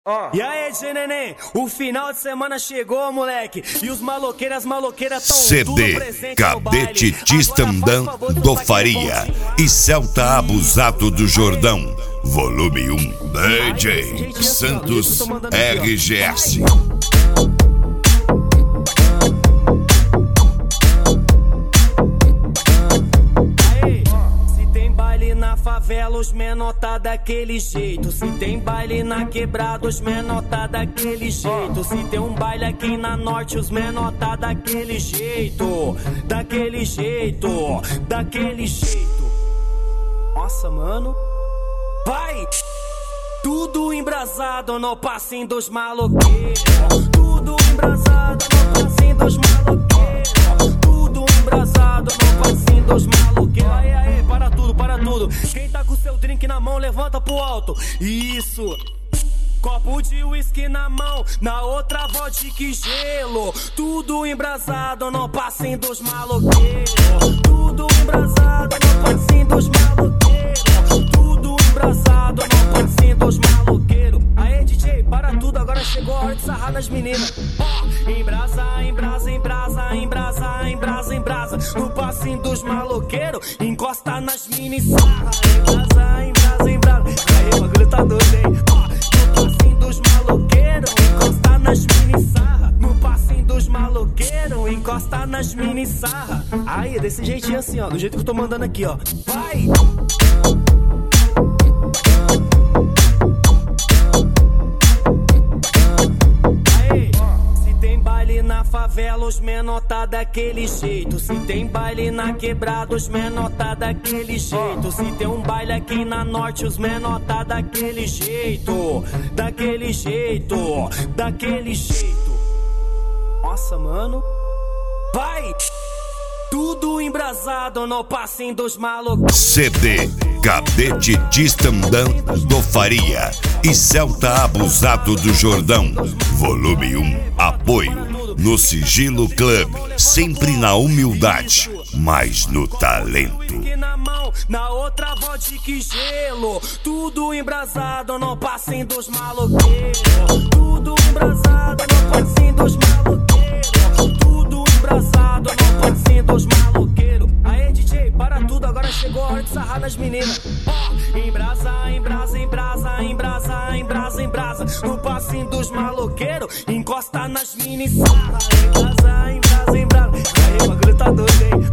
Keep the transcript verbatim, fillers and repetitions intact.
Oh. E aí, G Neném, o final de semana chegou, moleque. E os maloqueiras, maloqueiras tão C D, Cadete Tistandã do Faria e Celta Abusado do Jordão, volume um, D J Santos R G S. Favela, os menor tá daquele jeito. Se tem baile na quebrada, os menor tá daquele jeito. Se tem um baile aqui na norte, os menor tá daquele jeito. Daquele jeito, daquele jeito. Nossa, mano. Vai! Tudo embrasado no passinho dos maloqueiros. Tudo embrasado no passinho dos maloqueiros. Tudo embrasado no passinho dos maloqueiros. Aí, aí, para tudo, para tudo. Quem tá com seu drink na mão, levanta pro alto. Isso. Copo de uísque na mão, na outra vodka e gelo. Tudo embrasado no passinho dos maloqueiros. Tudo embrasado no passinho dos maloqueiros. Tudo embrasado no passinho dos maloqueiros. Aê, D J, para tudo, agora chegou a hora de sarrar nas meninas. Ó, embrasa, embrasa, embrasa, embrasa, embrasa, embrasa. No passinho dos maloqueiros, encosta nas mini sarra. Embrasa, embrasa, embrasa. Aí, o bagulho tá doido, hein? Ó, no passinho dos maloqueiros, encosta nas mini sarra. No passinho dos maloqueiros, encosta nas mini sarra. Aí, desse jeitinho assim, ó, do jeito que eu tô mandando aqui, ó. Vai! Na favela, os menor tá daquele jeito. Se tem baile na quebrada, os menor tá daquele jeito. Se tem um baile aqui na norte, os menor tá daquele jeito. Daquele jeito, daquele jeito. Nossa, mano. Vai! Tudo embrasado no passinho dos malucos. C D, Cadete Tistandã do Faria e Celta Abusado do Jordão, volume um, apoio no Sigilo Club, sempre na humildade, mas no talento. Na outra vodka e gelo. Tudo embrasado no passinho dos maloqueiros. Tudo embrasado no passinho dos maloqueiros. Tudo embrasado no passinho dos maloqueiros. Aê, D J, para tudo, agora chegou a hora de sarrar nas meninas. Ó, embrasa, embrasa, embrasa, embrasa, embrasa, embrasa. No passinho dos maloqueiros, encosta nas mini sarra. Embrasa, embrasa, embrasa. Aí, o bagulho tá doido, hein?